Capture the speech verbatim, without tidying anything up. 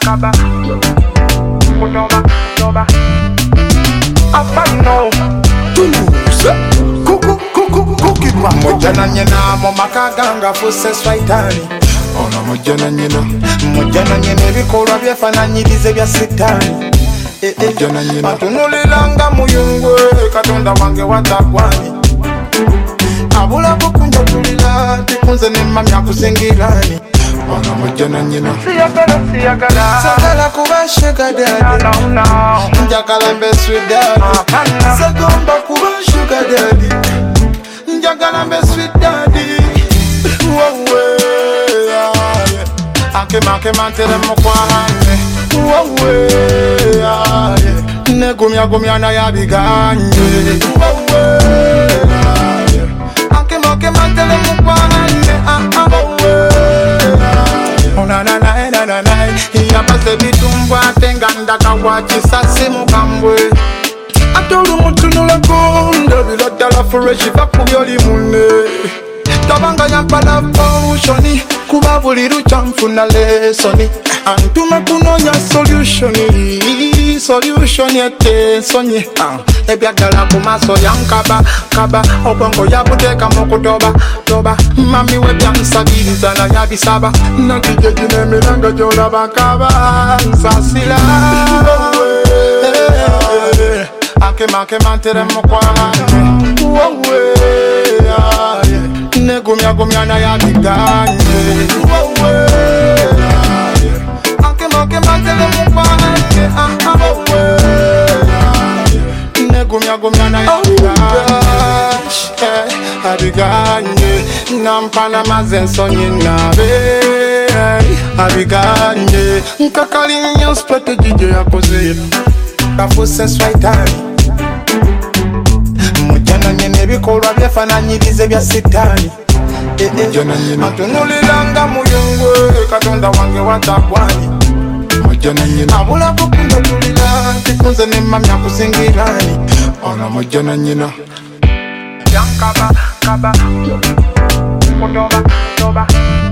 kaba kutoba kutoba apano Toulouse Kuku kuku kuki pa Mujana nyina mu makaganga fuse swaitani Ono mujana nyina Mujana nyina ebikolwa byefananyirize bya sitani Mujana nyina Atunulilanga muyungwe katonda wange watagwani Abula kukunja tulila tikunze ne mami akusingirani Ono mujana nyina siyagala siyagala Sagala kuba sugar daddy no no Njagala mbe sweet daddy Sagomba kuba sugar daddy Njagala mbe sweet daddy Wowe Ake make mantere mukwane Wowe Ne gumya gumya na yabiganye Wowe Ake make mantere mukwane Wowe Na na na na na na Yapase bitumbwa tenga ndaka wachisa simu kambwe Atolu mutunula konda biladala fresh vakubyoli mune Tabanga yampala potioni kuba buli luchamfuna lesoni Antuma kunonya solutioni Solution yete sonye Ebyagala kumaso yankaba kaba Obongo yabuteka mukutoba toba Mami we byansabiriza na yabisaba Nakije jine milanga jola bakaba Nsasila Ake make mantere mukwane Wowe Ne gumya gumya na yabiganye Wowe Ake make mantere mukwane Wowe Ne gumya gumya na yabiganye Abiganye Nampana mazensonye nabe Abiganye Nkakali nyo strategy je yakoze Kafuse swaitani Mujana nyene bikolwa byefananyirize bya sitani Mujana nyene Atunulilanga muyungwe katonda wange watagwani Mujana nyene Abula kukunja tulila tikunze ne mami akusingirani Ona mujana nyene Yankaba kaba kutoba kutoba